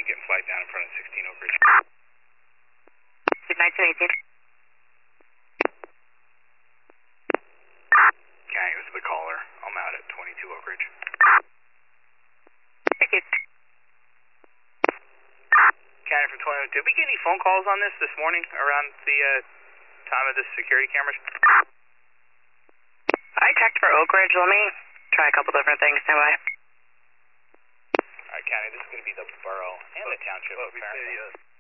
getting flagged down in front of 16 Oak Ridge. 1918. County, this is the caller. I'm out at 22 Oak Ridge. Thank you. County from 22. Did we get any phone calls on this morning around the time of the security cameras? I checked for Oak Ridge. Let me try a couple different things. Stand by. Alright, County, this is going to be the borough and the township, apparently.